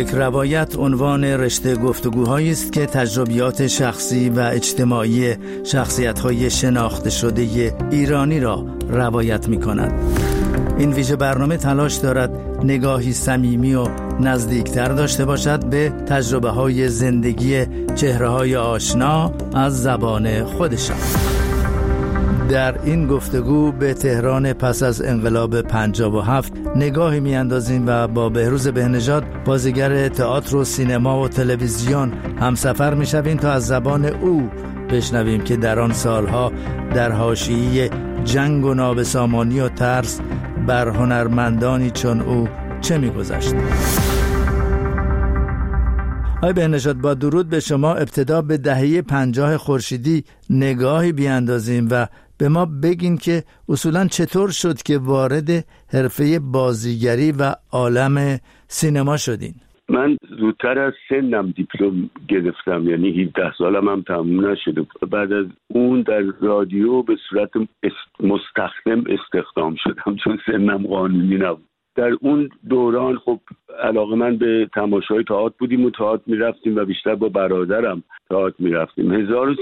یک روایت عنوان رشته گفتگوهایی است که تجربیات شخصی و اجتماعی شخصیت‌های شناخته شده ایرانی را روایت می‌کند. این ویژه برنامه تلاش دارد نگاهی صمیمی و نزدیکتر داشته باشد به تجربه‌های زندگی چهره‌های آشنا از زبان خودشان. در این گفتگو به تهران پس از انقلاب 57 نگاهی میاندازیم و با بهروز بهنژاد، بازیگر تئاتر و سینما و تلویزیون، همسفر میشویم تا از زبان او بشنویم که در آن سالها در حاشیه جنگ و نابسامانی و ترس بر هنرمندانی چون او چه میگذشت. آقای بهنژاد، با درود به شما، ابتدا به دهه 50 خورشیدی نگاهی بیاندازیم و به ما بگین که اصولاً چطور شد که وارد حرفه بازیگری و عالم سینما شدین؟ من زودتر از سنم دیپلم گرفتم، یعنی 17 سالم هم تموم نشده. بعد از اون در رادیو به صورت مستخدم استخدام شدم چون سنم قانونی نبود. در اون دوران خب علاقه من به تماشای تئاتر بودیم و تئاتر میرفتیم و بیشتر با برادرم تئاتر میرفتیم.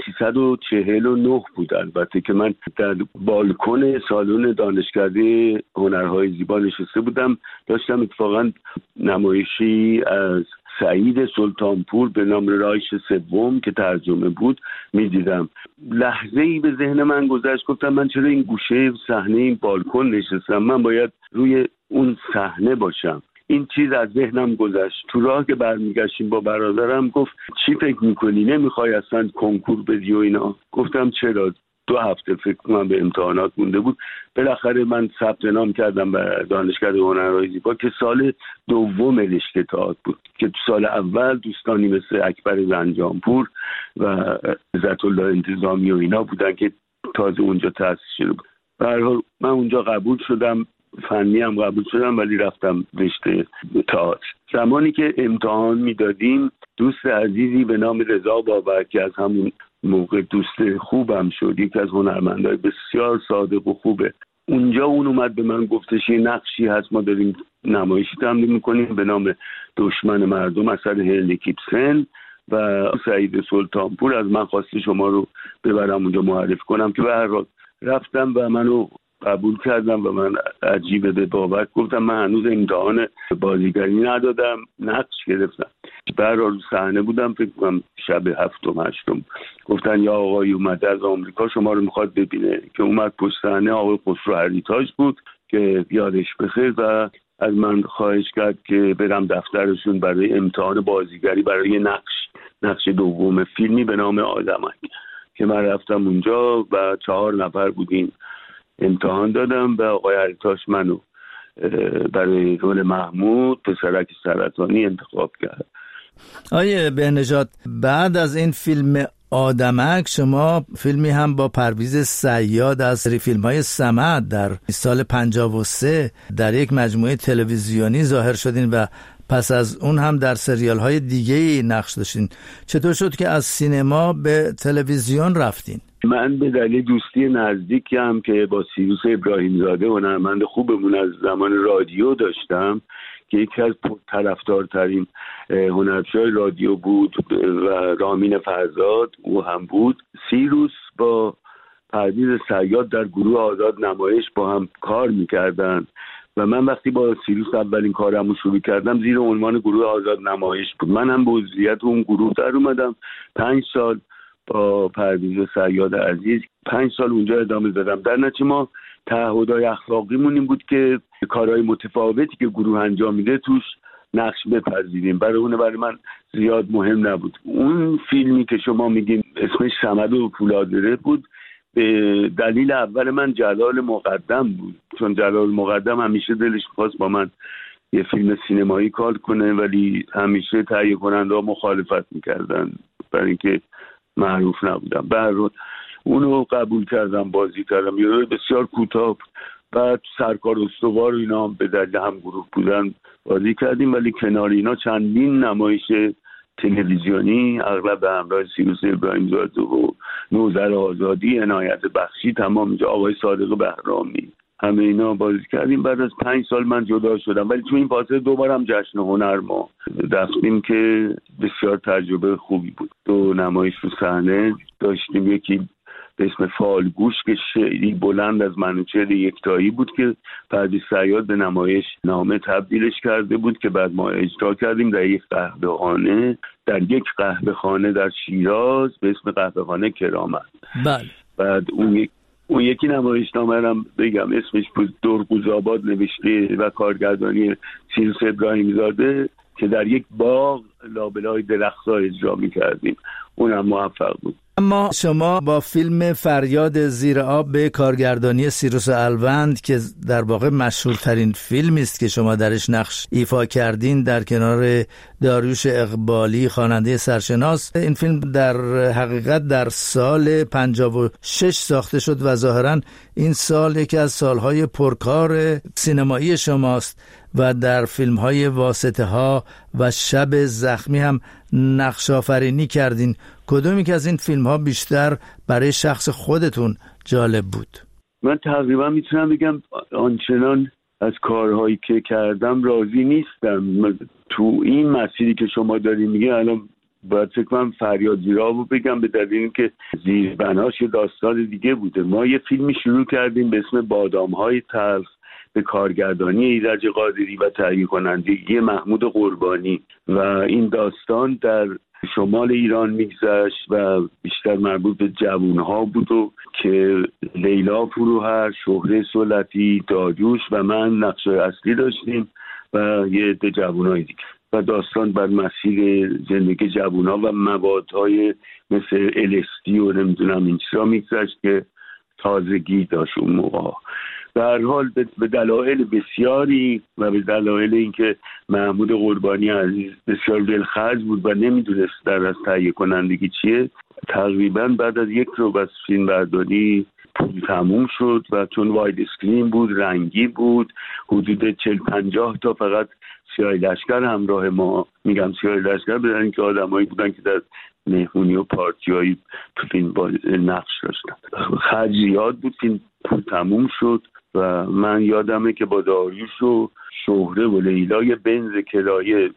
1349 بود البته که من در بالکن سالن دانشکده هنرهای زیبا نشسته بودم. داشتم اتفاقا نمایشی از سعید سلطانپور به نام رایش سوم که ترجمه بود میدیدم. لحظه‌ای به ذهن من گذشت، گفتم من چرا این گوشه صحنه این بالکن نشستم؟ من باید روی اون صحنه باشم. این چیز از ذهنم گذشت. تو راه که برمیگشتیم با برادرم گفت چی فکر میکنی؟ نمیخوای اصلا کنکور بدی و اینا؟ گفتم چرا؟ 2 هفته فکر کنم به امتحانات مونده بود. بالاخره من ثبت نام کردم به دانشکده هنرهای زیبا که سال دوم رشته تئاتر بود، که تو سال اول دوستانی مثل اکبر زنجانپور و عزت الله انتظامی و اینا بودن که تازه اونجا تأسیس شده بود. به هر حال من اونجا قبول شدم، فنی هم قبول شدم، ولی رفتم رشته تئاتر. زمانی که امتحان میدادیم دوست عزیزی به نام رضا بابک که از همون موقع دوست خوبم شد، یکی از هنرمندای بسیار صادق و خوبه، اونجا اون اومد به من گفتش یه نقشی هست، ما داریم نمایشی تمرین میکنیم به نام دشمن مردم اثر هنری کیپسن و سعید سلطانپور از من خواسته شما رو ببرم اونجا معرفی کنم، که به هر حال رفتم و منو قبول کردم. و من عجیبه به بابک گفتم من هنوز امتحان بازیگری ندادم، نقش گرفتم. به هر حال صحنه بودم، فکر کنم شب 7-8. گفتن یا آقای اومده از آمریکا شما رو میخواد ببینه. که اومد پشت صحنه آقای خسرو هریتاژ بود که یادش بخیر و از من خواهش کرد که برم دفترشون برای امتحان بازیگری برای نقش دوم فیلمی به نام آدمک، که من رفتم اونجا و 4 نفر بودیم. امتحان دادم و آقای هریتاژ منو برای رول محمود پسرک سرطانی انتخاب کرد. آقای بهنژاد، بعد از این فیلم آدمک شما فیلمی هم با پرویز صیاد از سری فیلم‌های صمد در سال 53 در یک مجموعه تلویزیونی ظاهر شدین و پس از اون هم در سریال‌های دیگه‌ای نقش داشتین. چطور شد که از سینما به تلویزیون رفتین؟ من به دلیل دوستی نزدیکی هم که با سیروس ابراهیمزاده هنرمند خوبمون از زمان رادیو داشتم که یکی از طرفدارترین هنرپیشه‌های رادیو بود و رامین فرزاد او هم بود. سیروس با پرویز صیاد در گروه آزاد نمایش با هم کار میکردن و من وقتی با سیروس اولین کارمو شروع کردم زیر عنوان گروه آزاد نمایش بود. من هم به عضویت اون گروه در اومدم. 5 سال با پرویز صیاد عزیز 5 سال اونجا ادامه دادم. در نتیجه ما تعهدهای اخلاقیمون این بود که کارهای متفاوتی که گروه انجام میده توش نقش بپذیریم. برای من زیاد مهم نبود. اون فیلمی که شما میگین اسمش صمد و پولادره بود، به دلیل اول من جلال مقدم بود، چون جلال مقدم همیشه دلش خواست با من یه فیلم سینمایی کار کنه، ولی همیشه تهیه کننده مخالفت میکردن برای اینکه معروف نبودم. به هر حال اونو قبول کردم، بازی کردم. یه روی بسیار کوتاه. بعد سرکار استوار و اینا به دلیل هم گروه بودن بازی کردیم، ولی کنار اینا چندین نمایش تلویزیونی اغلب به همراه سیروس ابراهیمزاده و نوذر آزادی، عنایت بخشی، تمام اینجا آقای صادق بهرامی، همه اینا بازی کردیم. بعد از 5 سال من جدا شدم، ولی تو این فاصله دوبارم جشن هنر ما رفتیم که بسیار تجربه خوبی بود. 2 نمایش رو صحنه داشتیم، یکی به اسم فالگوش که شعری بلند از منوچهر یکتایی بود که پرویز صیاد به نمایش نامه تبدیلش کرده بود که بعد ما اجرا کردیم در یک قهوه‌خانه، در شیراز به اسم قهوه‌خانه کرامت. بله. بعد اون یکی نمایشنامه هم بگم اسمش بود درقوزآباد، نوشته و کارگردانی سیروس ابراهیم زاده که در یک باغ لابلای درخت‌ها اجرا می‌کردیم. اونم موفق بود. اما شما با فیلم فریاد زیر آب به کارگردانی سیروس الوند که در واقع مشهورترین فیلمی است که شما درش نقش ایفا کردین در کنار داریوش اقبالی خواننده سرشناس، این فیلم در حقیقت در سال 56 ساخته شد و ظاهراً این سال یکی از سالهای پرکار سینمایی شماست و در فیلم‌های واسطه ها و شب زخمی هم نقش آفرینی کردین. کدومی که از این فیلم‌ها بیشتر برای شخص خودتون جالب بود؟ من تقریبا میتونم بگم آنچنان از کارهایی که کردم راضی نیستم. تو این مسیری که شما دارین میگه الان باید فکر کنم فریاد زیر آب رو بگم، به دلیل که زیربناش یه داستان دیگه بوده. ما یه فیلمی شروع کردیم به اسم بادام‌های تلخ به کارگردانی ایرج قادری و تهیه کنندگی محمود قربانی و این داستان در شمال ایران میگذشت و بیشتر مربوط به جوانها بود و که لیلا فروهر، شهره سلطی، داریوش و من نقشای اصلی داشتیم و یه عده جوانای دیگه و داستان بر مسیر زندگی جوانها و موادهای مثل LSD و نمیدونم این چیزا میگذشت که تازگی داشت اون موقع. به هر حال به دلایل بسیاری و به دلایل اینکه محمود قربانی عزیز بسیار دلخرج بود و نمیدونست در از تهیه کنندگی چیه، تقریبا بعد از 1 رو بس فیلم برداری پول تموم شد و چون واید اسکرین بود، رنگی بود، حدود 40-50 تا فقط سیاه لشکر همراه ما، میگم سیاه لشکر بدن اینکه آدمایی بودن که در مهمونی و پارتیایی تو فیلم با نقش داشتن. خرج زیاد بود، فیلم پول تموم شد و من یادمه که با داریوش و شهره و لیلای بنز کرایه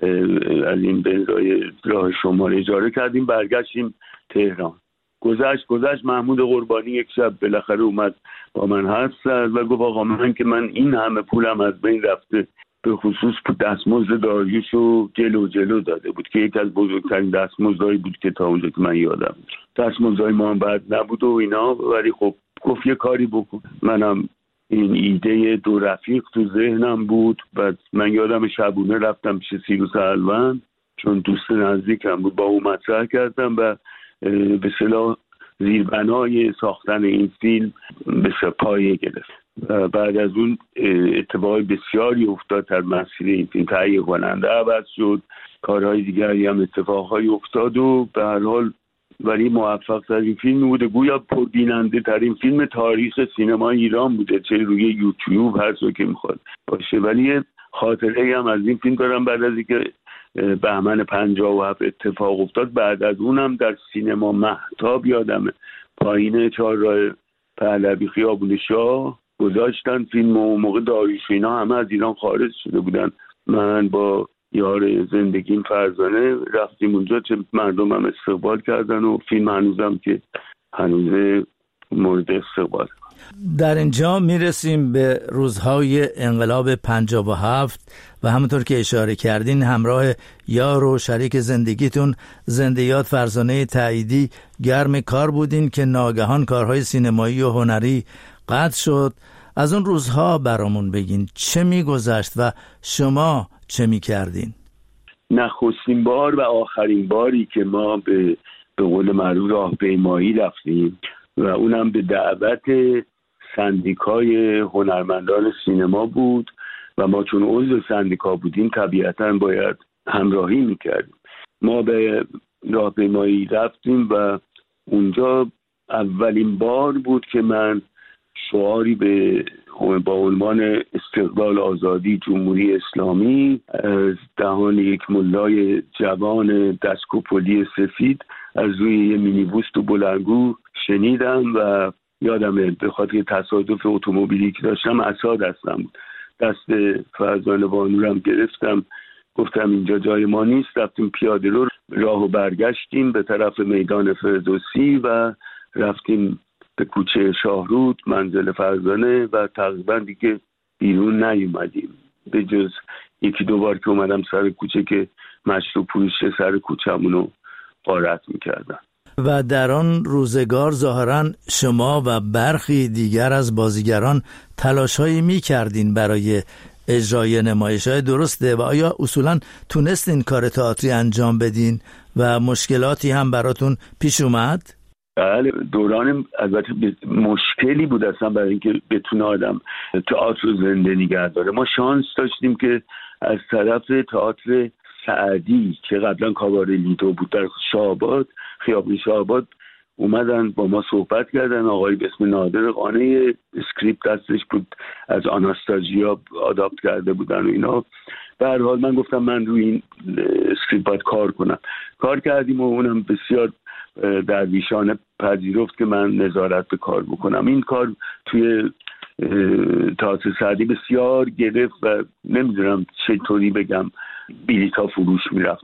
از این بنزای راه شمال اجاره کردیم، برگشتیم تهران. گذشت محمود قربانی یک شب بالاخره اومد با من حرف زد و گفت آقا من که من این همه پولم از بین رفته، به خصوص دستمزد داریوش رو جلو داده بود که یکی از بزرگترین دستمزدهایی بود که تا اونجا که من یادم. دستمزدهای ما هم بد نبود و اینا، ولی خب گفت یه کاری بکن. منم این ایده 2 رفیق تو ذهنم بود. بعد من یادم شبونه رفتم پیش سیروس الوند چون دوست نزدیکم بود، با او مطرح کردم و به اصطلاح زیربنای ساختن این فیلم به پایه گرفت. بعد از اون اتفاقای بسیاری افتاد در مسیر این فیلم، تهیه کننده عوض شد، کارهای دیگری هم اتفاقهای افتاد و به هر حال ولی موفق ترین فیلم بوده، گویا پربیننده ترین فیلم تاریخ سینما ایران بوده، چه روی یوتیوب هر جا که میخواد باشه. ولی خاطره هم از این فیلم دارم، بعد از اینکه بهمن 57 اتفاق افتاد، بعد از اونم در سینما مهتاب یادمه پایین چهارراه پهلوی خیابون شاه گذاشتن فیلم و موقع داریوش اینا همه از ایران خارج شده بودن. من با یار زندگیم فرزانه رفتیم اونجا، چه مردم هم استقبال کردن و فیلم هنوزم که هنوز مورد استقبال. در اینجا میرسیم به روزهای انقلاب 57 و همونطور که اشاره کردین همراه یار و شریک زندگیتون زنده یاد فرزانه تاییدی گرم کار بودین که ناگهان کارهای سینمایی و هنری قطع شد. از اون روزها برامون بگین چه میگذشت و شما چه میکردین؟ نخستین بار و آخرین باری که ما به قول معروف راهپیمایی رفتیم و اونم به دعوت سندیکای هنرمندان سینما بود و ما چون عضو سندیکا بودیم طبیعتاً باید همراهی میکردیم. ما به راهپیمایی رفتیم و اونجا اولین بار بود که من شعاری با عنوان استقلال آزادی جمهوری اسلامی از دهان یک ملای جوان دستکوپولی سفید از روی یه مینیبوس تو بلندگو شنیدم و یادمه به خاطر تصادف اتومبیلی که داشتم عصا دستم بود، دست فرزانه بانورم گرفتم، گفتم اینجا جای ما نیست، رفتیم پیاده رو راهو برگشتیم به طرف میدان فردوسی و رفتیم به کوچه شاهرود منزل فرزانه و تقریبا دیگه بیرون نیومدیم به جز یکی دو بار که اومدم سر کوچه که مشروب فروشه سر کوچه‌مونو غارت میکردن. و در آن روزگار ظاهراً شما و برخی دیگر از بازیگران تلاش‌هایی می‌کردین برای اجرای نمایش‌های درسته و آیا اصولاً تونستین کار تئاتری انجام بدین و مشکلاتی هم براتون پیش اومد؟ بله، دوران البته مشکلی بود اصلا برای اینکه بتونه آدم تئاتر رو زنده نگه داره. ما شانس داشتیم که از طرف تئاتر سعدی که قبلا کاباره لیدو بود در شاهآباد، خیابون شاهآباد، اومدن با ما صحبت کردن. آقایی به اسم نادر قانه اسکریپت دستش بود، از آناستازیا آداپت کرده بودن و اینا. به هر حال من گفتم من روی این اسکریپت باید کار کردیم و اونم بسیار درویشانه پذیرفت که من نظارت به کار بکنم. این کار توی تئاتر سعدی بسیار گرفت و نمیدونم چطوری بگم بلیط‌ها فروش میرفت.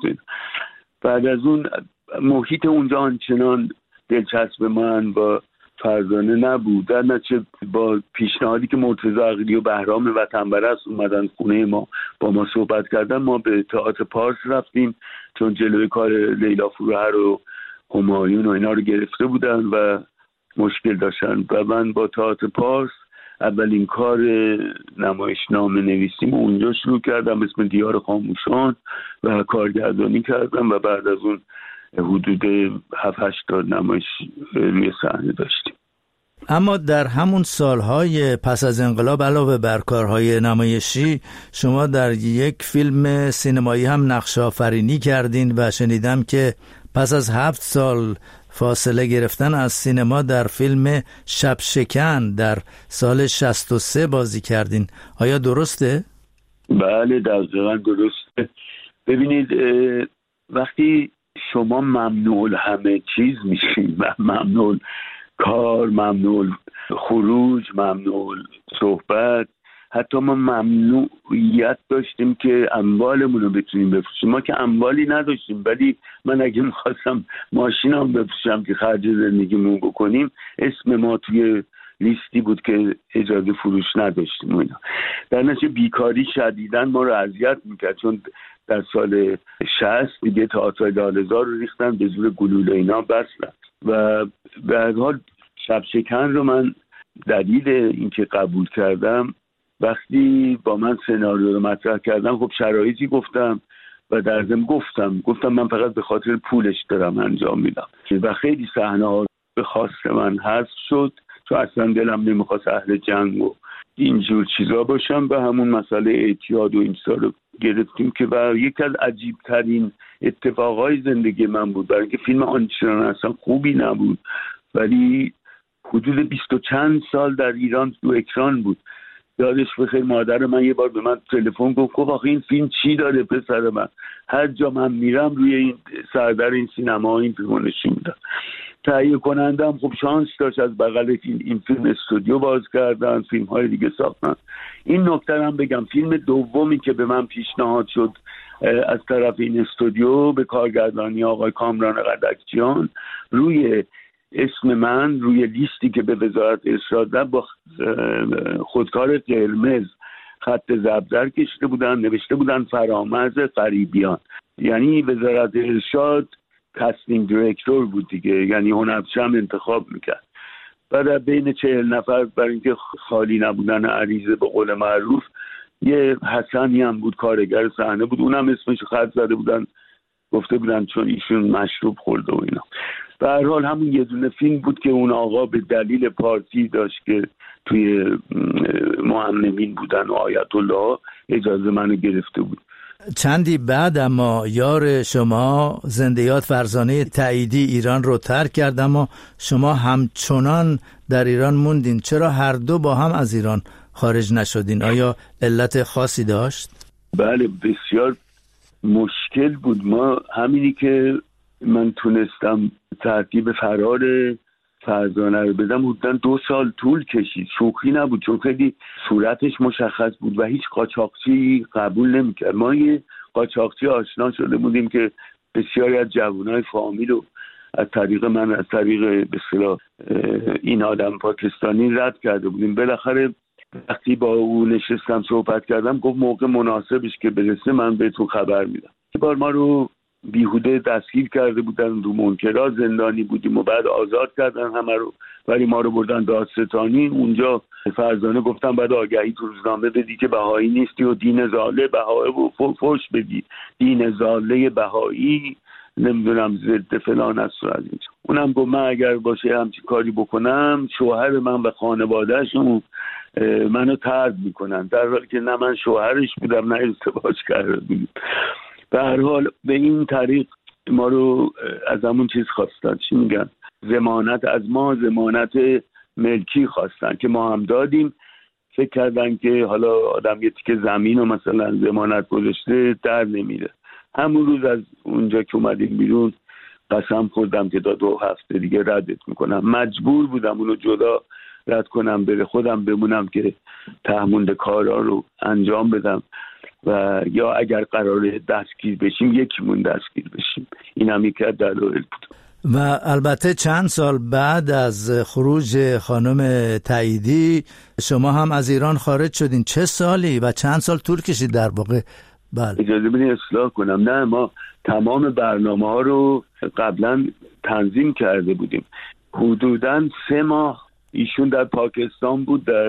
بعد از اون محیط اونجا آنچنان دلچسب من با فرزانه نبود. در نتیجه با پیشنهادی که مرتضی عقیلی و بهرام وطنپرست اومدن خونه ما با ما صحبت کردن، ما به تئاتر پارس رفتیم چون جلوی کار لیلا فروهر و همایون و اینا رو گرفته بودن و مشکل داشتن و من با تئاتر پارس اولین کار نمایشنامه نویسیم اونجا شروع کردم، اسم دیار خاموشان، و کارگردانی کردم و بعد از اون حدود 7-8 تا نمایش روی صحنه داشتیم. اما در همون سالهای پس از انقلاب علاوه بر کارهای نمایشی شما در یک فیلم سینمایی هم نقش آفرینی کردین و شنیدم که پس از 7 سال فاصله گرفتن از سینما در فیلم شب شکن در سال 63 بازی کردین. آیا درسته؟ بله دقیقاً درسته. ببینید وقتی شما ممنوع همه چیز میشین، ممنوع کار، ممنوع خروج، ممنوع صحبت، حتی ما ممنوعیت داشتیم که اموالمون رو بتونیم بفروشیم. ما که اموالی نداشتیم، ولی من اگه میخواستم ماشینم بفروشم که خرج زندگیمون بکنیم، اسم ما توی لیستی بود که اجازه فروش نداشتیم. اینا در نتیجه بیکاری شدیداً ما رو اذیت میکرد، چون در سال 60 دیگه تئاتر لاله‌زار رو ریختن به زور گلوله اینا بستن و به هر حال شب شکن رو من دلیل اینکه قبول کردم، وقتی با من سناریو رو مطرح کردم خب شرایطی گفتم و در ضمن گفتم من فقط به خاطر پولش دارم انجام میدم و خیلی صحنه ها به خواست من حذف شد چون اصلا دلم نمیخواست اهل جنگ و اینجور چیزا باشم و همون مسئله اعتیاد و این چیزا رو گرفتیم که و یکی از عجیب ترین اتفاقای زندگی من بود، برای اینکه فیلم آنچنان اصلا خوبی نبود ولی حدود 20 و چند سال در ایران تو اکران بود. یادش بخیر مادر من یه بار به من تلفن گفت آخه این فیلم چی داره پسر من، هر جا من میرم روی این سردر این سینما این فیلمو نشون میدن. تهیه کنندم خب شانس داشت از بغل این فیلم استودیو باز کردن، فیلم های دیگه ساختن. این نکته هم بگم فیلم دومی که به من پیشنهاد شد از طرف این استودیو به کارگردانی آقای کامران قدکچیان، روی اسم من روی لیستی که به وزارت ارشاد با خودکار قرمز خط زبدر کشیده بودن، نوشته بودن فرامرز غریبیان، یعنی وزارت ارشاد کاستینگ دیرکتور بود دیگه، یعنی هنرپیشه هم انتخاب میکرد. بعد بین 40 نفر برای اینکه خالی نبودن عریضه به قول معروف، یه حسنی هم بود کارگر صحنه بود، اونم اسمش خط زده بودن، گفته بودن چون ایشون مشروب خورده و اینا. به هر حال همون یه دونه فیلم بود که اون آقا به دلیل پارتی داشت که توی معممین بودن و آیت الله اجازه منو گرفته بود. چندی بعد اما یار شما زنده‌یاد فرزانه تاییدی ایران رو ترک کرد، اما شما همچنان در ایران موندین. چرا هر دو با هم از ایران خارج نشدین؟ آیا علت خاصی داشت؟ بله بسیار مشکل بود. ما همینی که من تونستم ترتیب فرار فرزانه رو بدم حدوداً 2 سال طول کشید. شوخی نبود، چون خیلی صورتش مشخص بود و هیچ قاچاقچی قبول نمی‌کرد. ما یه قاچاقچی آشنا شده بودیم که بسیاری از جوانای فامیل رو از طریق من، از طریق به اصطلاح این آدم پاکستانی رد کرده بودیم. بالاخره وقتی با او نشستم صحبت کردم، گفت موقع مناسبش که برسه من به تو خبر میدم. یه بار ما رو بیهوده دستگیر کرده بودن، رو منکرا زندانی بودیم و بعد آزاد کردن همه رو، ولی ما رو بردن دادستانی. اونجا فرزانه گفتن بعد آگهی تو روزنامه بدی که بهایی نیستی و دین زاله بهایی و فوش بدی، دین زاله بهایی نمیدونم ضد فلان است و از اینجا. اونم گفت من اگر باشه همچین کاری بکنم شوهر من و خانوادهشون منو طرد میکنن، در حالی که نه من شوهرش بودم نه ازدواج کرده بودیم. به هر حال به این طریق ما رو از همون چیز خواستن، چی میگن، ضمانت از ما، ضمانت ملکی خواستن که ما هم دادیم. فکر کردن که حالا آدم یه تیکه زمین و مثلا ضمانت گذاشته در نمیره. همون روز از اونجا که اومدیم بیرون قسم خوردم که تا 2 هفته دیگه ردت میکنم. مجبور بودم اونو جدا رد کنم، بره خودم بمونم که تهمونده کارا رو انجام بدم و یا اگر قراره دستگیر بشیم یکیمون دستگیر بشیم. این هم یکی از دلایل بود. و البته چند سال بعد از خروج خانم تاییدی شما هم از ایران خارج شدین. چه سالی و چند سال طول کشید در واقع؟ بله. اجازه بدین اصلاح کنم. نه، ما تمام برنامه ها رو قبلا تنظیم کرده بودیم. حدوداً 3 ماه ایشون در پاکستان بود، در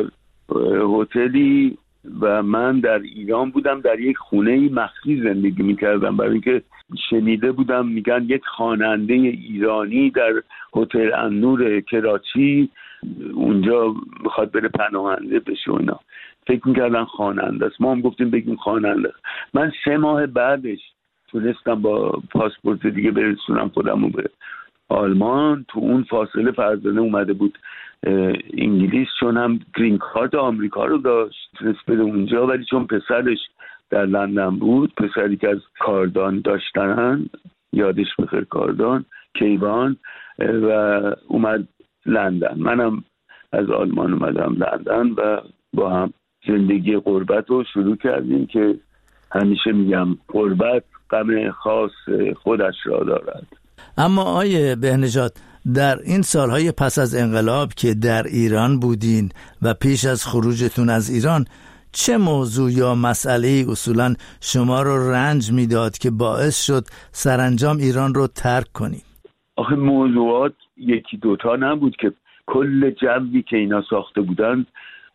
هتلی، و من در ایران بودم، در یک خونه مخفی زندگی میکردم، برای اینکه شنیده بودم میگن یک خواننده ایرانی در هتل النور کراچی اونجا میخواد بره پناهنده بشه و اینا. فکر میکردن خواننده است، ما هم گفتیم بگیم خواننده. من 3 ماه بعدش تونستم با پاسپورت دیگه برسونم خودمو به آلمان. تو اون فاصله فرزانه اومده بود انگلیس، چون هم گرین کارت آمریکا رو داشت تونست بده اونجا، ولی چون پسرش در لندن بود، پسری که از کاردان داشتن، یادش بخیر کاردان، کیوان، و اومد لندن. منم از آلمان اومدم لندن و با هم زندگی غربت رو شروع کردیم که همیشه میگم غربت غم خاص خودش را دارد. اما آیه بهنژاد، در این سالهای پس از انقلاب که در ایران بودین و پیش از خروجتون از ایران، چه موضوع یا مسئله اصولا شما رو رنج میداد که باعث شد سرانجام ایران رو ترک کنید؟ آخه موضوعات 1-2 نبود که کل جوی که اینا ساخته بودن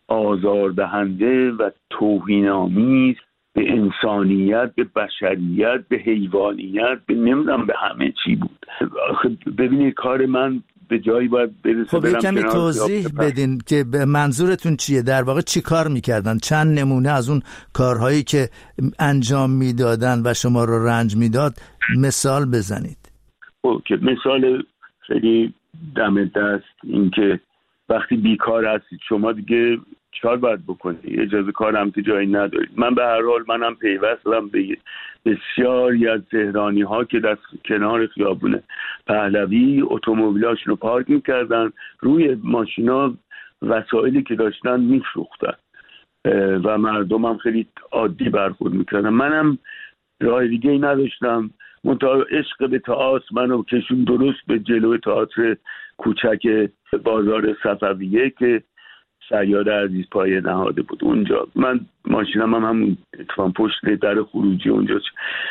آزاردهنده و توهین‌آمیز به انسانیت، به بشریت، به حیوانیت، به نمیدونم به همه چی بود. ببینید کار من به جایی باید برسه. خب کمی توضیح بدین که منظورتون چیه، در واقع چی کار میکردن؟ چند نمونه از اون کارهایی که انجام میدادن و شما رو رنج میداد مثال بزنید. اوکی، مثال خیلی دم دست این که وقتی بیکار هستید شما دیگه چیکار باید بکنید؟ اجازه کار هم که جایی ندارید. من به هر حال منم پیوستم به بسیاری از تهرانی ها که در کنار خیابون پهلوی اتومبیلاشون رو پارک میکردن، روی ماشینا وسایلی که داشتن میفروختن و مردم هم خیلی عادی برخورد میکردن. منم راه دیگه ای نداشتم، منتها عشق به تئاتر منو کشون درست به جلوی تئاتر کوچک بازار صفویه که شیاد عزیز پایه نهاده بود. اونجا من ماشینم هم همون اتفاق پشت در خروجی اونجا.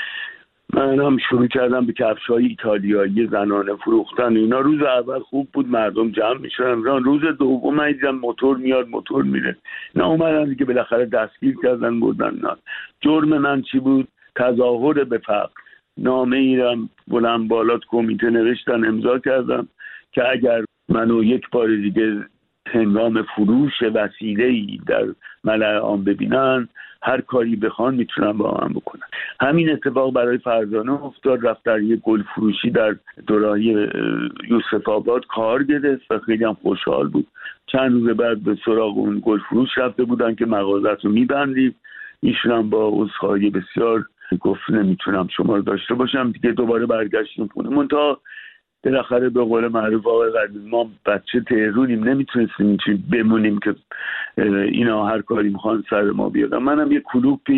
من هم شروع کردم به کفش‌های ایتالیایی زنانه فروختن. اینا روز اول خوب بود، مردم جمع میشدن. روز دوم من دیدم موتور میاد موتور میره. نه اومدن دیگه بالاخره دستگیر کردن بردن. نه جرم من چی بود؟ تظاهر به فقر. نامه ایرم بلند بالات کمیته نوشتن، امضا کردم که اگر منو یک بار دیگه هنگام فروش وسیله‌ای در ملأ عام ببینن، هر کاری بخوان میتونن با هم بکنن. همین اتفاق برای فرزانه افتاد. رفت در یک گل فروشی در دوراهی یوسف آباد کار گرفت و خیلی هم خوشحال بود. چند روز بعد به سراغ اون گل فروش رفته بودن که مغازت رو میبندیم. ایشون هم با عذرخواهی بسیار گفت نمیتونم شما رو داشته باشم دیگه. دوباره برگشتیم خونه. منتها بالاخره به قول معروف آقای قدیم ما بچه تهرونیم، نمیتونستیم چی بمونیم که اینا هر کاری میخوان سر ما بیارن. منم یه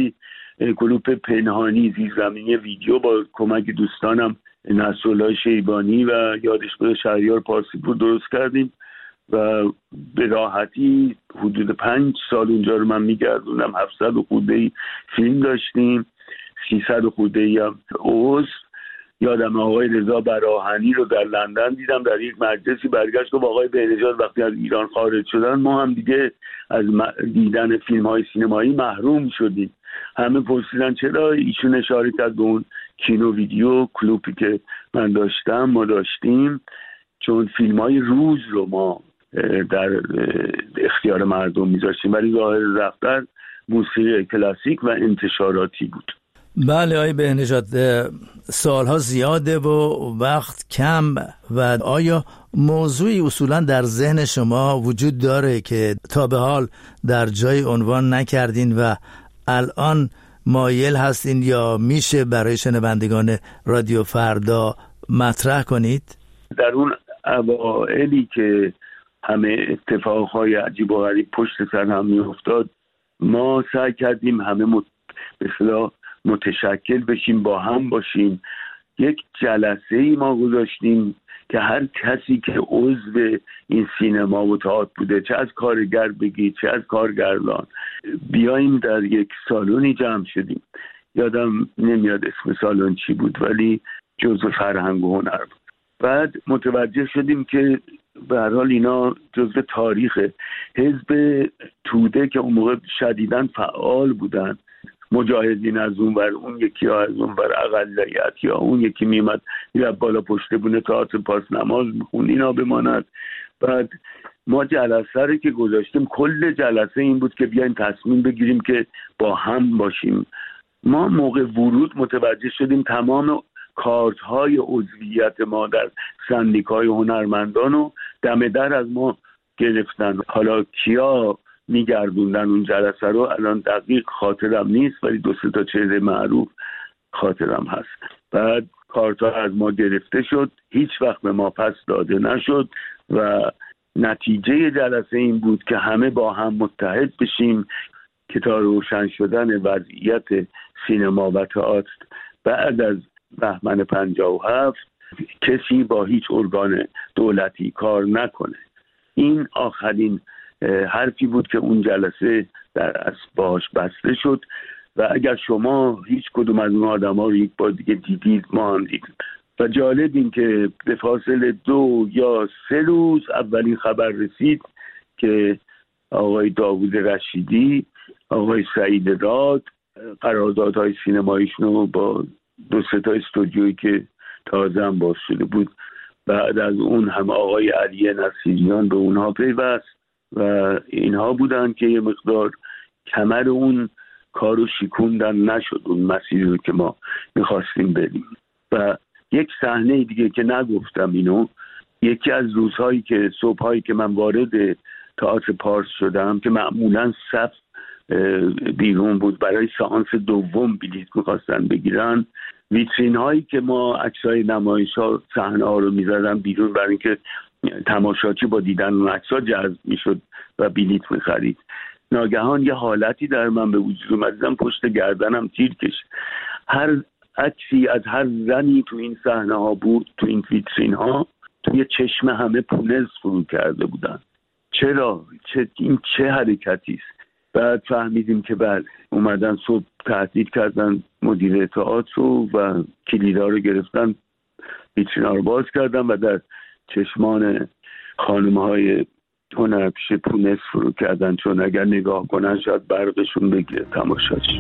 کلوپ پنهانی زیرزمینی ویدیو با کمک دوستانم نصرالله شیبانی و یادشبه شهریار پارسیپور درست کردیم و به راحتی حدود 5 سال اونجا رو من میگردونم. 700 خورده فیلم داشتیم، 300 خورده هم عضو. یادم آقای رضا براهنی رو در لندن دیدم، در یک مجلسی برگشت و آقای بهنژاد وقتی از ایران خارج شدن ما هم دیگه از دیدن فیلم های سینمایی محروم شدیم. همه پرسیدن چرا، ایشون اشاره کرد به اون کینو ویدیو کلوپی که من داشتم، ما داشتیم، چون فیلم های روز رو ما در اختیار مردم میذاشتیم، ولی ظاهر دفتر موسیقی کلاسیک و انتشاراتی بود. بله آقای بهنژاد، سالها زیاده و وقت کم، و آیا موضوعی اصولا در ذهن شما وجود داره که تا به حال در جای عنوان نکردین و الان مایل هستین یا میشه برای شنوندگان رادیو فردا مطرح کنید؟ در اون اوائلی که همه اتفاقهای عجیب و غریب پشت سر هم میافتاد، ما سعی کردیم همه به اصطلاح متشکل بشیم، با هم باشیم. یک جلسه ای ما گذاشتیم که هر کسی که عضو این سینما و تئاتر بوده، چه از کارگر بگید چه از کارگردان، بیاییم در یک سالونی جمع شدیم. یادم نمیاد اسم سالن چی بود ولی جزء فرهنگ و هنر بود. بعد متوجه شدیم که به هر حال اینا جزء تاریخ حزب توده که اون موقع شدیداً فعال بودن، مجاهدین از اون ور، اون یکی ها از اون ور اقلیت، یا اون یکی میمد یا بالا پشت بونه تئاتر پاس نماز میخوند، اینا بماند. بعد ما جلسه رو که گذاشتیم، کل جلسه این بود که بیاین تصمیم بگیریم که با هم باشیم. ما موقع ورود متوجه شدیم تمام کارت های عضویت ما در سندیکای هنرمندان رو دم در از ما گرفتن. حالا کیا میگردوندن اون جلسه رو الان دقیق خاطرم نیست، ولی 2-3 تا چهره معروف خاطرم هست. بعد کارتا از ما گرفته شد، هیچ وقت به ما پس داده نشد و نتیجه جلسه این بود که همه با هم متحد بشیم که تا روشن شدن وضعیت سینما و تئاتر بعد از بهمن 57 کسی با هیچ ارگان دولتی کار نکنه. این آخرین حرفی بود که اون جلسه در اسباش بسته شد و اگر شما هیچ کدوم از اون آدم ها رو یک بار دیگه دیدید، ما هم دیدیم. و جالب این که به فاصله 2 یا 3 روز اولین خبر رسید که آقای داوود رشیدی، آقای سعید راد قراردادهای سینماییشون رو با 2-3 تا استودیویی که تازه هم باز شده بود، بعد از اون هم آقای علی نصیریان به اونها پیوست و اینها بودن که یه مقدار کمر اون کارو شکوندن، نشد اون مسیری رو که ما میخواستیم بریم. و یک صحنه دیگه که نگفتم اینو، یکی از روزهایی که صبحهایی که من وارد تئاتر پارس شدم که معمولا صف بیرون بود، برای سانس دوم بلیط میخواستن بگیرن، ویترین هایی که ما عکسای نمایش ها صحنه ها رو میزدن بیرون برای اینکه تماشاچی با دیدن اون عکس‌ها جذب میشد و بلیط میخرید. ناگهان یه حالتی در من به وجود اومد، دیدم پشت گردنم تیر کشید. هر عکسی از هر زنی تو این صحنه ها بود، تو این ویترین ها، توی چشم همه پونز فرو کرده بودن. چرا؟ این چه حرکتی است؟ بعد فهمیدیم که بعد اومدن صبح تهدید کردن مدیر تئاتر و کلیدا رو گرفتن، ویترین ها رو باز کردن و در چشمان خانم‌های هنرپیشه پونز فرو کردن، چون اگر نگاه کنن شاید برقشون بگیره تماشاچی.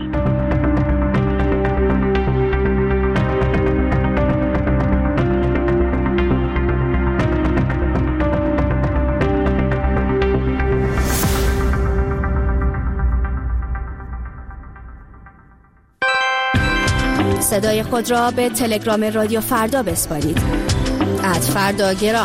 صدای خود را به تلگرام رادیو فردا بسپارید. @فرداگرام.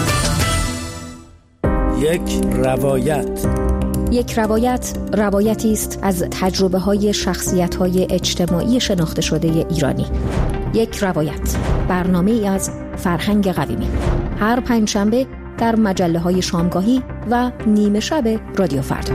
یک روایت روایتی است از تجربه‌های شخصیت‌های اجتماعی شناخته شده ایرانی. یک روایت، برنامه‌ای از فرهنگ قویمی، هر پنجشنبه در مجله‌های شامگاهی و نیمه شب رادیو فردا.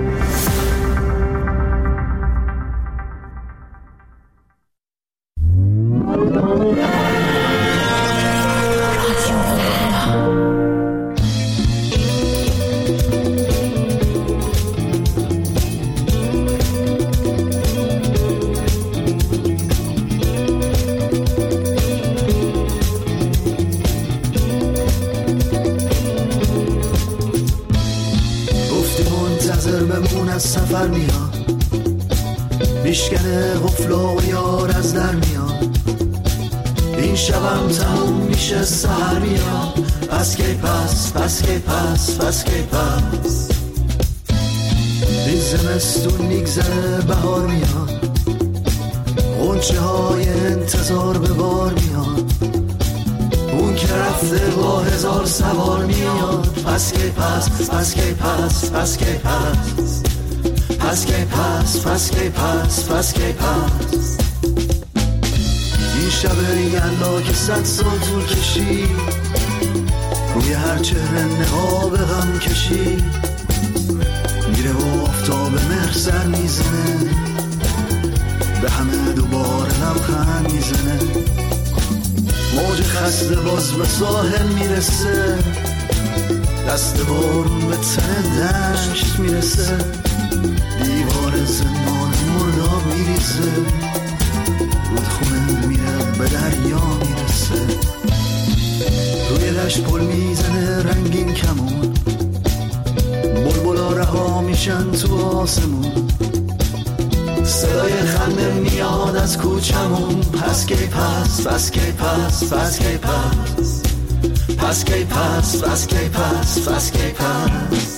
سفر میاد میشکنه قفلا و یار از در میاد، این شبم تموم میشه سحر میاد، پس کی پس پس کی پس پس کی پس، این زمستون میگذره بهار میاد، غنچه های انتظار به بار میاد، اون که رفته با هزار سوار میاد، پس کی پس پس کی پس پس کی پس، پس کی پس پس کی پس پس کی پس، این شب یلا که 100 سال طول کشید، روی هر چهره نقاب غم کشید، میره و آفتاب مهر سر میزنه، به همه دوباره لبخند میزنه، موج خسته باز به ساحل میرسه، دست بارون به تن دشت میرسه، دیوار زمان مرداب میریزه، رودخونه میره به دریا میرسه، روی دشت پل میزنه رنگین کمون، بلبلا رها میشن تو آسمون، صدای خنده میاد از کوچمون، پس کی پس پس کی پس پس کی پس، پس کی پس پس کی پس پس کی پس.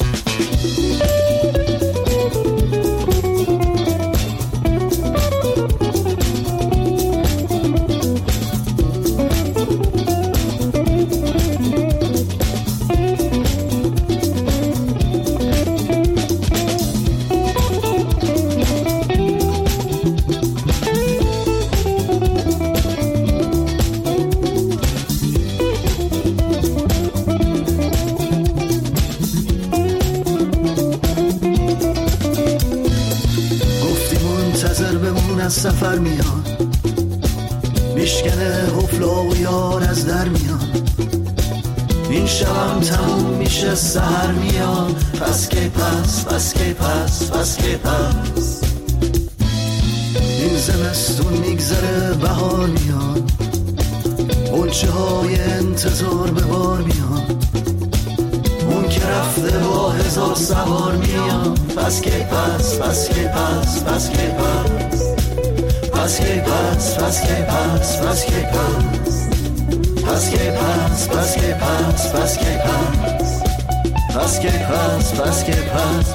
سفر میاد میشکنه قفلا و یار از در میاد، این شبم تموم میشه سحر میاد، پس کی پس پس کی پس پس کی پس، این زمستون میگذره بهار میاد، غنچه های انتظار به بار میاد، اون که رفته با هزار سوار میاد، پس کی پس پس کی پس پس کی پس، پس کی پس پس کی پس پس کی پس، پس کی پس پس کی پس پس کی پس، پس کی پس پس کی پس.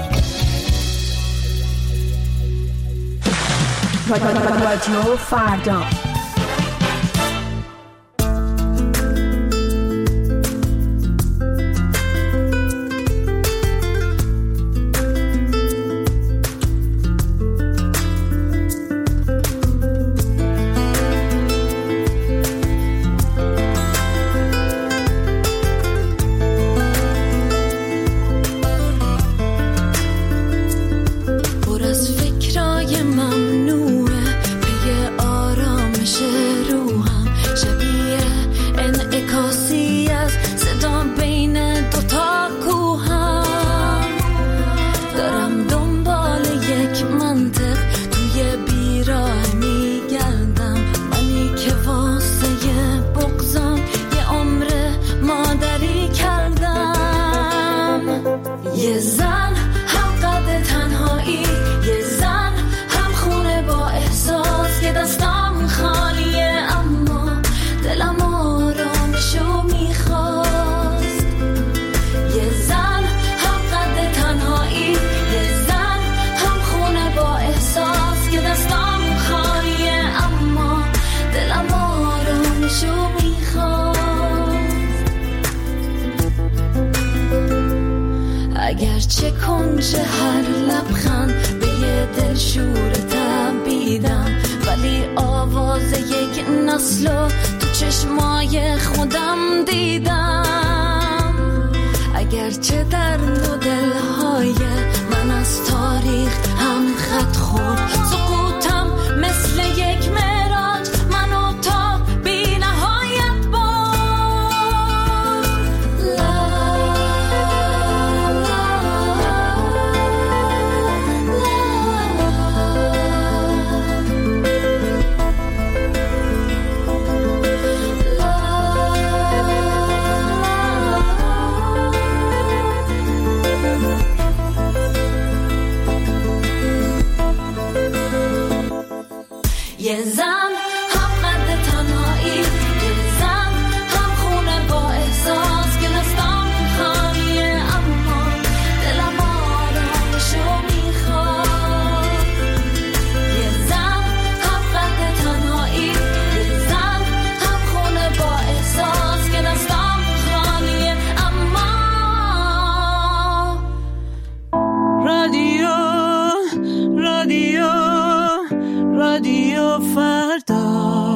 رادیو فردا. اگرچه کنج هر لبخند به یه دل شور تبیدم، ولی آواز یک نسلو تو چشمای خودم دیدم، اگرچه در دو دلهای من از تاریخ هم خط خورد سقوطم مثل یک معراج منو تا بی نهایت یه زن هم قد تنهایی، یه زن هم خونه با احساس که دستم خالیه اما دلم آرامشو میخواد. یه زن هم قد تنهایی، یه زن هم خونه با احساس که دستم خالیه اما رادیو فردا.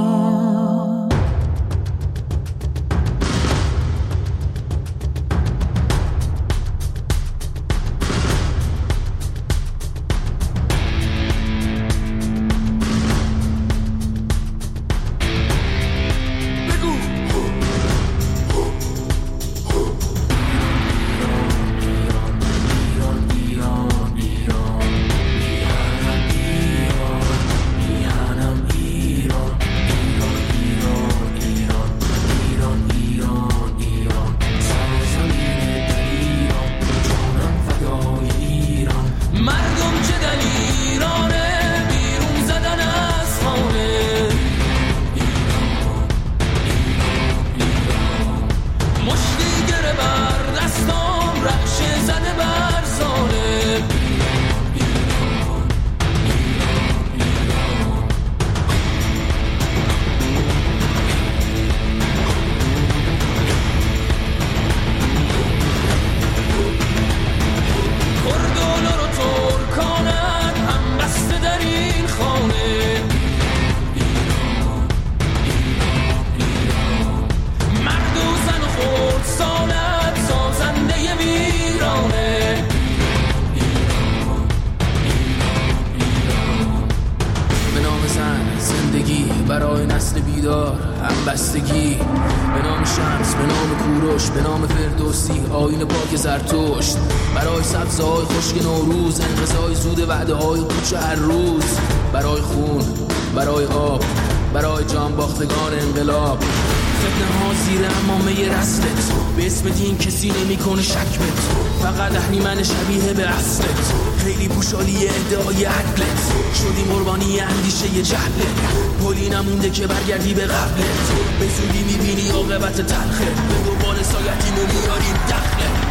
برای نسل بیدار همبستگی، به نام شمس، به نام کوروش، به نام فردوسی، آیین پاک زرتشت، برای سبزهای خشک نوروز، انقضای زود وعده های کوچ هر روز، برای خون، برای آب، برای جان باختگان انقلاب. فتنه ها زیر امامه رسلت، به اسم دین کسی نمی کنه شک بت، فقط اهریمن شبیه به اصلت، خیلی پوشالی ادعای عدلت، شدیم قربانی اندیشه جهلت، پلی نمونده که برگردی به قبلت، به زودی میبینی عاقبت تلخه، به دوباره سایتیمو میاریم دخله.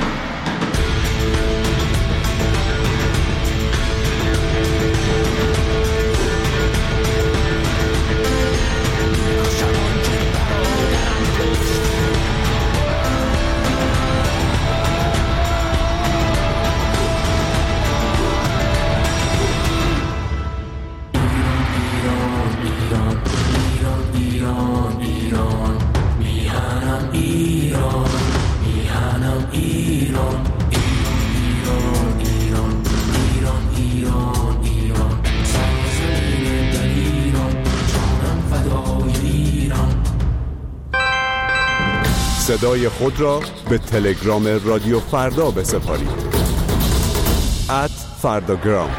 صدای خود را به تلگرام رادیو فردا بسپارید. @فرداگرام.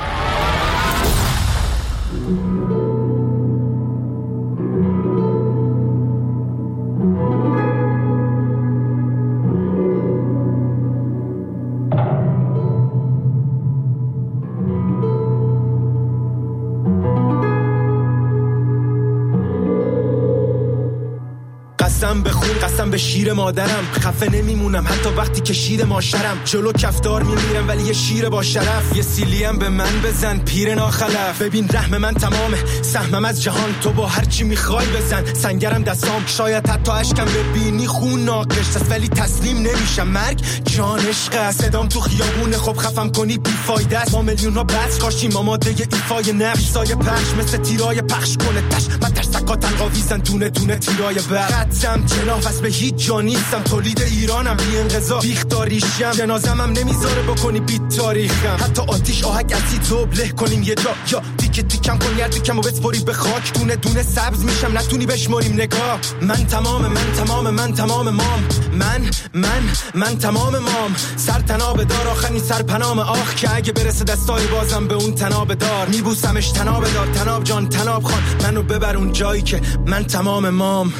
قسم به خون، قسم به شیر مادرم، خفه نمیمونم حتی وقتی که شیر ماشرم. جلو کفدار میمیرم ولی یه شیر با شرف. یه سیلیم به من بزن پیر ناخلف. ببین رحم من تمامه، سهمم از جهان، تو با هر چی میخوای بزن. سنگرم دستام، شاید حتی اشکم ببینی خون ناقش است، ولی تسلیم نمیشم. مرگ جان عشق، صدام تو خیابونه، خب خفم کنی بیفایده است. ما میلیون ها بس کاشیم آماده ایفای نقش. سایه پخش مثل تیرای پخش کنه تش، من ترسکا تنقاویزن دونه دونه تیرای برق. خطم جناف از به هیچ جا نیستم، تولید ایرانم، بی انقضا بیختاریشم. جنازم هم نمیذاره بکنی بی تاریخم. حتی آتیش آهک اسید زوب له کنیم یه جا، یا تیکه تیکم کن یردیکم و بسپری به خاک. دونه دونه سبز میشم نتونی بشماریم نگاه. من تمام مام، من تمام مام. سر تناب دار آخرین سر پنام آخ، که اگه برسه دستای بازم به اون تناب دار. میبوسمش تناب دار، تناب جان تناب خان، منو ببر اون جایی که من تمام مام.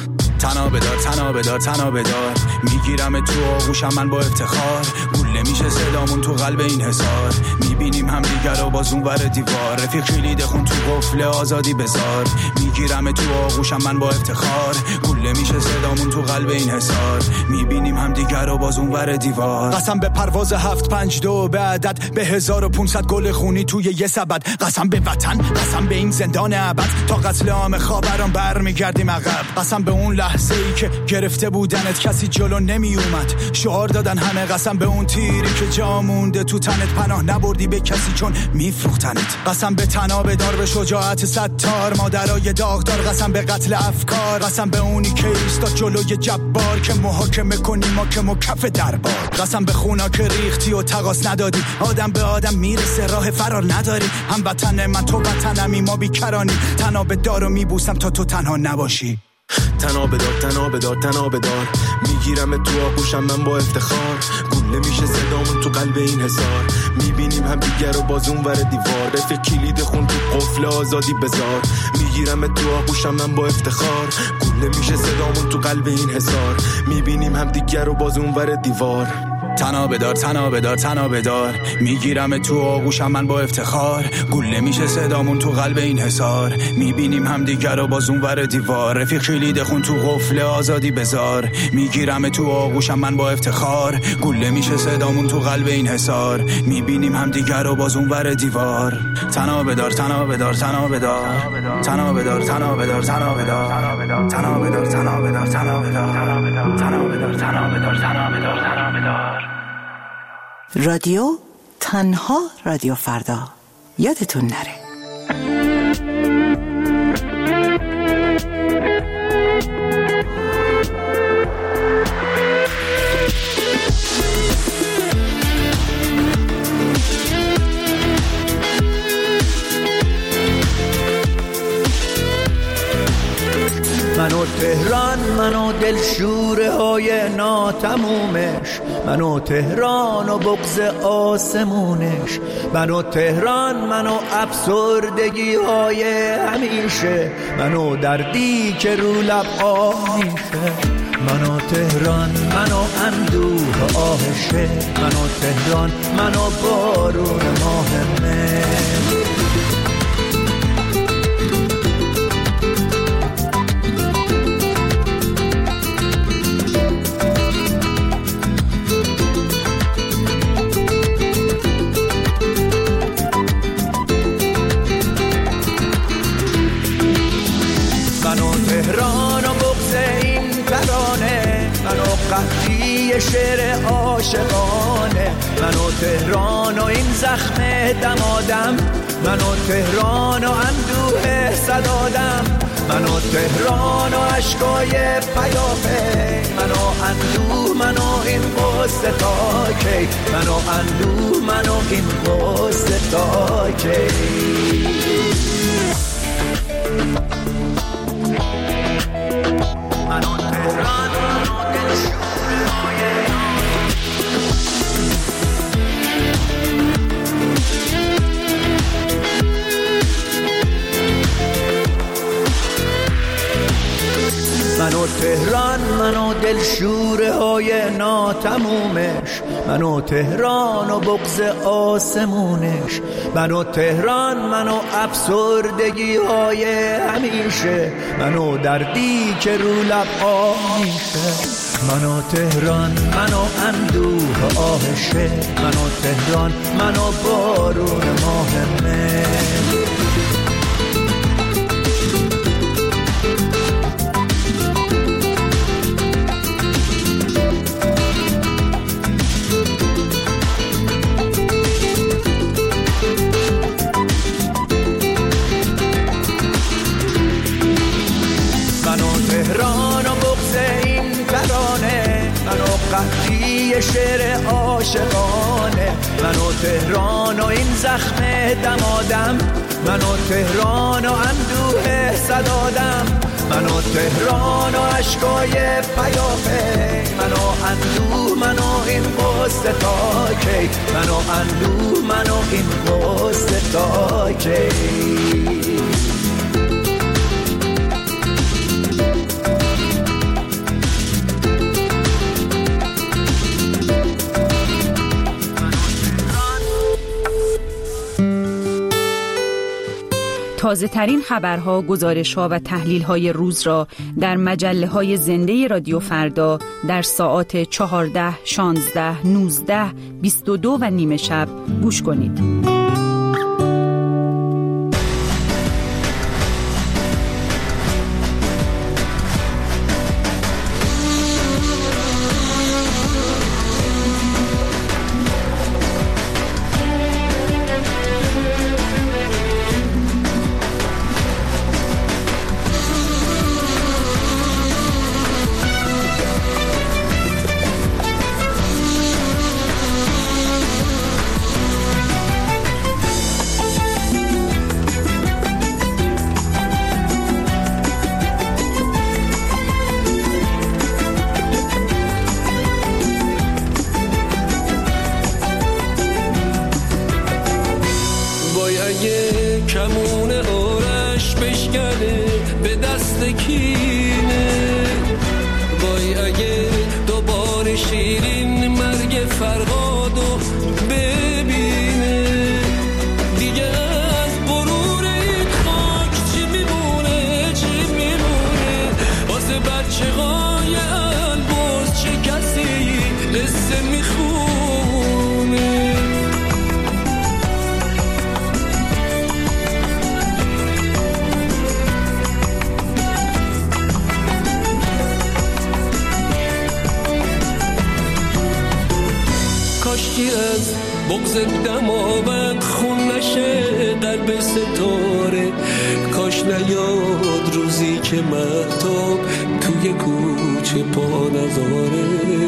تناب دار میگیرم تو آغوشم من با افتخار. گوله میشه صدامون تو قلب این حصار. میبینیم هم دیگر رو باز اون ور دیوار. رفیق کلید خون تو قفل آزادی بذار. میگیرم تو آغوشم من با افتخار. گوله میشه صدامون تو قلب این حصار. میبینیم هم دیگر رو باز اون ور دیوار. قسم به پرواز 752 به عدد، به 1500 گل خونی توی یه سبد. قسم به وطن، قسم به این زندان ابد، تا قتل عام خاوران برمیگردیم عقب. قسم به اون لحظه‌ای که گرفته بودنت کسی جلو نمی اومد. شعار دادن همه، قسم به اون تیری که جا مونده تو تنت، پناه نبردی به کسی چون میفروختنت. قسم به تناب دار، به شجاعت ستار، مادرای داغدار. قسم به قتل افکار، قسم به اونی که ایستاد جلوی جبار، که محاکمه کنی ما که مکف دربار. قسم به خونا که ریختی و تقاس ندادی، آدم به آدم میرسه راه فرار نداری. هم وطن من تو وطنمی، ما بیکرانی. تناب دارو میبوسم تا تو تنها نباشی. تناب دار میگیرم تو آغوشم من با افتخار. گوله میشه صدامون تو قلب این حصار. میبینیم هم دیگر رو باز اون ور دیوار. رفیق کلید خون تو قفل آزادی بذار. میگیرم تو آغوشم من با افتخار. گوله میشه صدامون تو قلب این حصار. میبینیم هم دیگر رو باز اون ور دیوار. تناب دار میگیرم تو آغوشم من با افتخار. گوله میشه صدامون تو قلب این حصار. میبینیم هم دیگر رو باز اون ور دیوار. رفیق کلید خون تو قفل آزادی بذار. میگیرم تو آغوشم من با افتخار. گوله میشه صدامون تو قلب این حصار. میبینیم هم دیگر رو باز اون ور دیوار. تناب دار. رادیو تنها رادیو فردا، یادتون نره. منو تهران، منو دلشوره های ناتمومش، منو تهران و بغض آسمونش، منو تهران، منو افسردگی های همیشه، منو دردی که رو لب آه میشه. منو تهران، منو اندوه آهشه، منو تهران، منو بارون ماه مه. قهری شعر عاشقانه، منو تهران و این زخم دمادم، منو تهران و اندوه صدادم، منو تهران و عشقای پیاپی، منو اندوه، منو این قصه تا کی، منو اندوه، منو این قصه تا کی. منو تهران، منو تهران، منو دلشوره های ناتمومش، منو تهران و بغض آسمونش، منو تهران، منو افسردگی های همیشه، منو دردی که رو لب میشه، منو تهران، منو اندوه آهشه، منو تهران، منو بارون ماه مه. قهری شعر عاشقانه، منو تهران و این زخم دمادم، منو تهران و اندوه صدادم، منو تهران و عشقای پیاپی، منو اندوه، منو این قصه تا کی، منو اندوه، منو این قصه تا کی. تازه ترین خبرها، گزارش‌ها و تحلیل‌های روز را در مجله‌های زنده رادیو فردا در ساعات 14، 16، 19، 22 و نیمه شب گوش کنید. کمون آرش بشکنه به دست کینه، وای اگه دوباره شیرین مرگ فرهادو ببینه، دیگه از غرور این خاک چی میمونه، چی میمونه واسه بچه های البرز، چه کسی قصه میخونه. کاشکی از بغض دماوند خون نشه قلب ستاره، کاش نیاد روزی که مهتاب توی کوچه پا نذاره،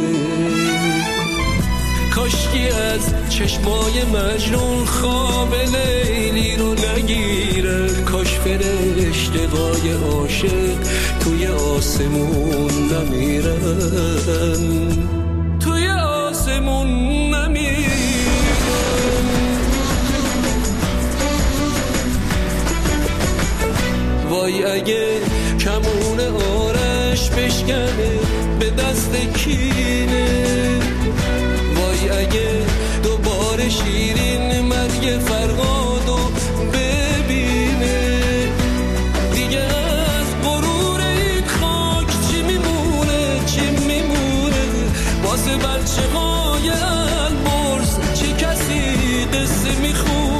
کاشکی از چشمای مجنون خواب لیلی رو نگیره، کاش فرشته‌های عاشق توی آسمون نمیرن، توی آسمون نمیرن. وای اگه کمون آرش بشکنه به دست کینه، وای اگه دوباره شیرین مرگ فرهادو ببینه، دیگه از غرور این خاک چی میمونه، چی میمونه واسه بچه های البرز، چه کسی قصه میخونه.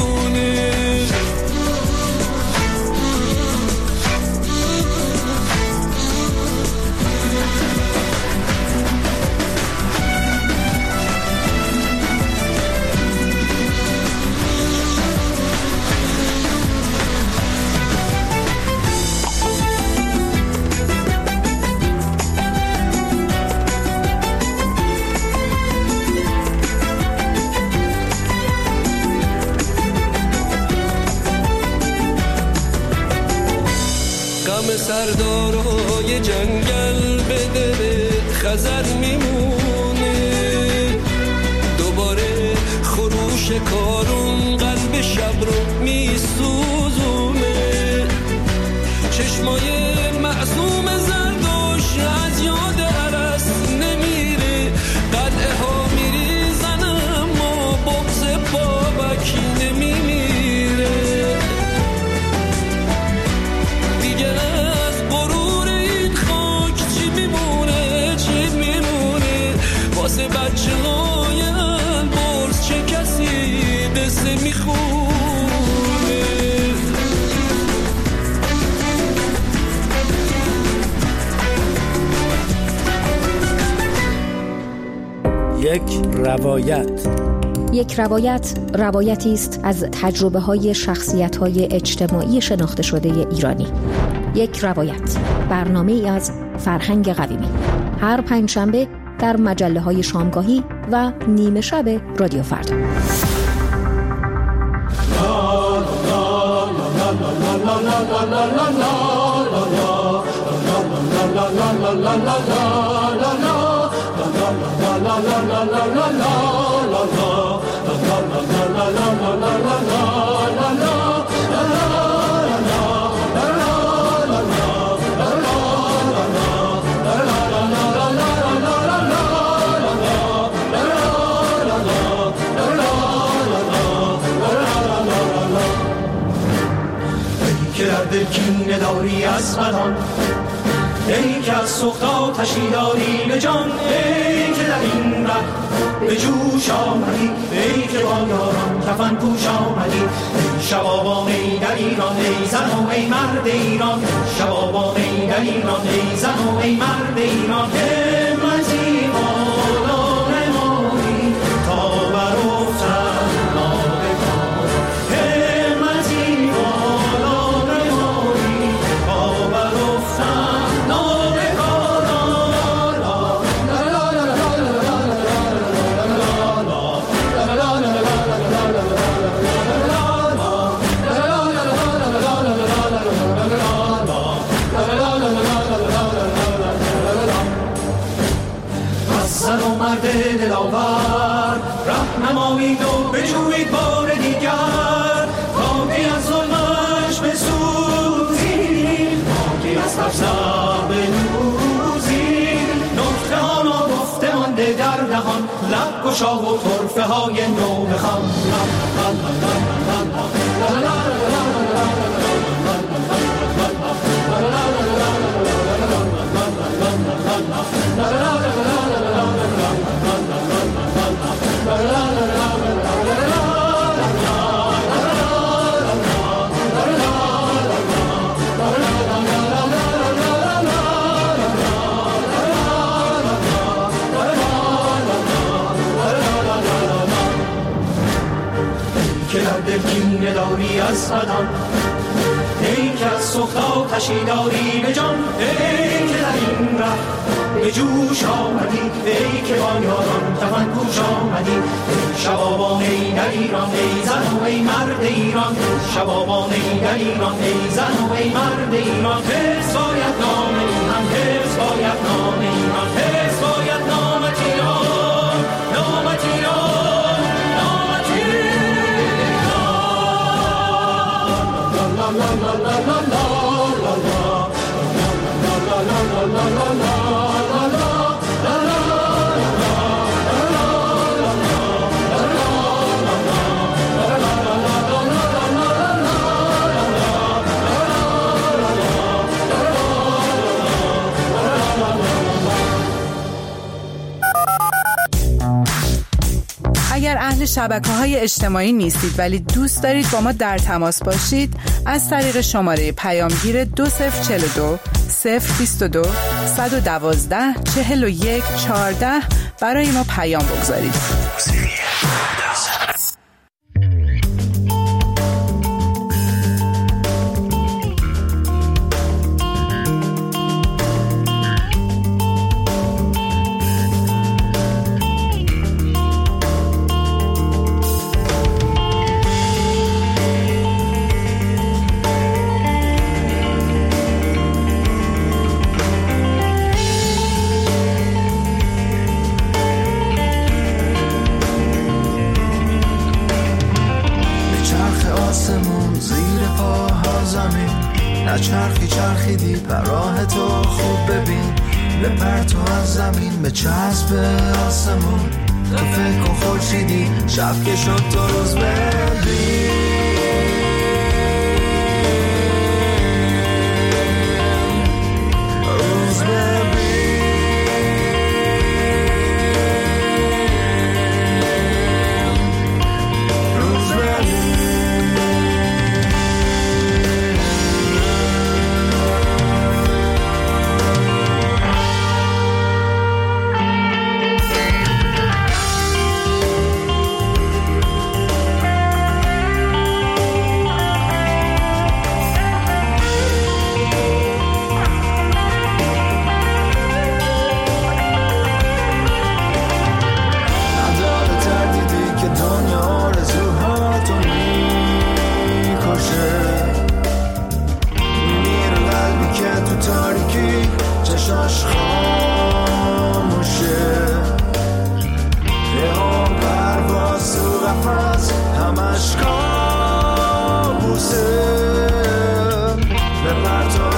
سردارای جنگل به دل خزر میمونه، دوباره خروش کارون قلب شب رو میسوزونه، چشمای معصوم زردوش از یاد عرس نمیره، قلعه ها میری یک روایت. یک روایت روایتی است از تجربه‌های شخصیت‌های اجتماعی شناخته شده ایرانی. یک روایت، برنامه‌ای از فرهنگ قویمی. هر پنجشنبه در مجله‌های شامگاهی و نیمه شب رادیو فردا. کینه داری از بدان، ای که از سوخت آتشی داری به جان، ای که در این ره به جوش آمدی، ای که با یاران کفن پوش آمدی. ای شبابان ای در ایران، ای زن و ای مرد ایران، شبابان ای در ایران، ای زن و ای مرد ایران. همتی بالا نمایی تا برافتن نابکار، همتی بالا نمایی تا برافتن نابکار. زن و مرد دلاور رهنمایید و بجویید بار دیگر، تا که از ظلمش بسوزید، تا که از ترسم بنوزید. نکته ها ناگفته مانده در دهان، لب گشا و طرفه های نو بخوان. که در دل کینه داری از بدان، ای که از سوخت آتشی داری به جان، ای که در این ره به جوش آمدی، ای که با یاران کفن پوش آمدی. ای شبابان ای در ایران، ای زن و ای مرد ایران، شبابان ای در ایران، ای زن و ای مرد ایران. حفظ باید نام ایران، حفظ باید نام ایران، حفظ باید نامت ایران، نامت ایران، نامت اگر اهل شبکه‌های اجتماعی نیستید ولی دوست دارید با ما در تماس باشید، از طریق شماره پیامگیر 2042 022 112 41 14 برای ما پیام بگذارید. چرخیدی بر راه تو خوب ببین، بپر تو از زمین به چسب آسمون، تو فکر کن خورشیدی شب که شد تو روز ببین. روز ببین. روز ببین.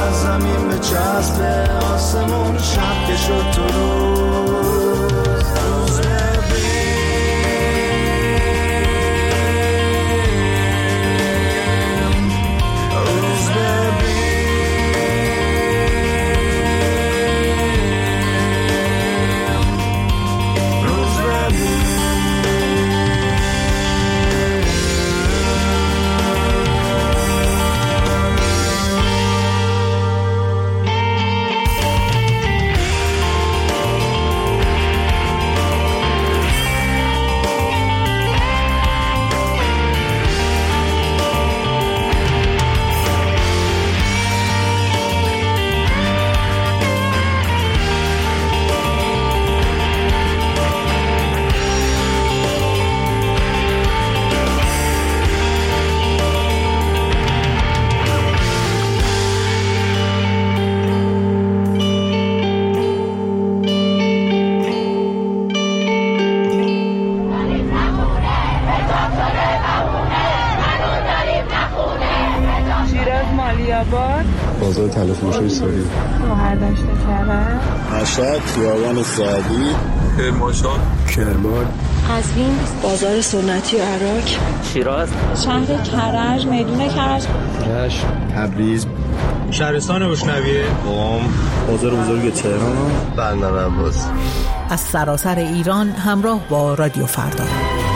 از زمین به چسب آسمون شب که شد تو روز بازار تلفروشی سوری مهرداشت کرد مشهد خیابان سعدی کرمانشاه کرمان قزوین بازار سنتی عراق شیراز شهر کرج میدون کرج رشت تبریز شهرستان روشنویه قم بازار بزرگ تهران بندر عباس. از سراسر ایران همراه با رادیو فردا.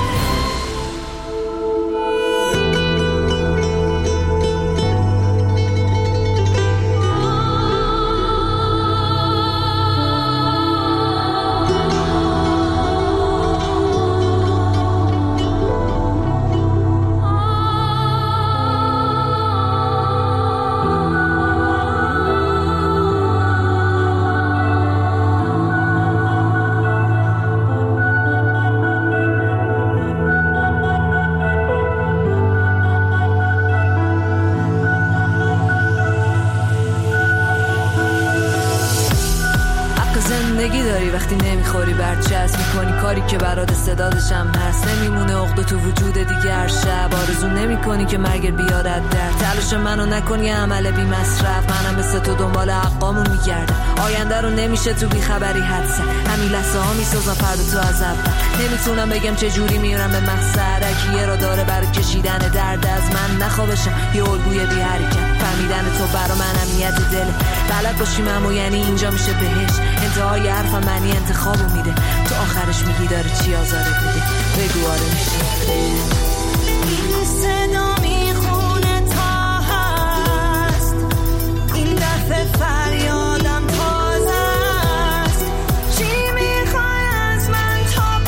زندگی داری وقتی نمیخوری برچسب میکنی کاری که برات استعدادش هم هست نمیمونه عقده تو وجود دیگه هر شب آرزو نمیکنی که مرگ بیارت در تلاش منو نکنی عمل بی مصرف منم مثل تو دنبال حقامون میگردم آینده رو نمیشه تو بی خبری حدس همین لحظه ها میسازم فردا تو از اول نمیتونم بگم چه جوری میرم به مقصد یه را داره برای کشیدن درد از من نخوابشم یه الگوی بی حرکت فهمیدن تو برا من اهمیت دله بلد باشیم اما یعنی اینجا میشه بهش انتهای حرفم معنی انتخابو میده تو آخرش میگی داره چی آزارت میده بگو آره میشه این صدا میخونه تا هست این دفعه فریادم تازه است چی میخوای از من تا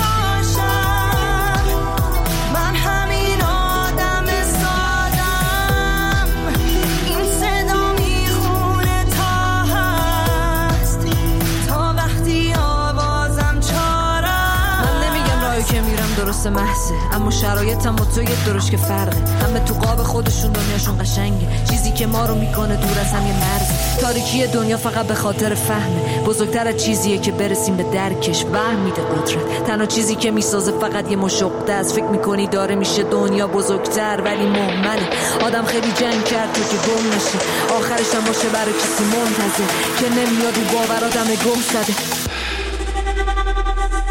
باشم من همین آدم سادم این صدا میخونه تا هست تا وقتی آوازم چارم من نمیگم راهی که میرم درسته محضه اما شرایطم با تو یه درش که فرقه همه تو قاب خودشون دنیاشون قشنگه چیزی که ما رو میکنه دور از هم یه مرز تاریکی دنیا فقط به خاطر فهمه بزرگتر از چیزیه که برسیم به درکش وهم میده قدرت تنها چیزی که میسازه فقط یه مشقه است فکر میکنی داره میشه دنیا بزرگتر ولی مهمله آدم خیلی جنگ کرد تو که گم نشی آخرش هم باشه برای کسی منتظر که نمیاد و باور آدم گم زده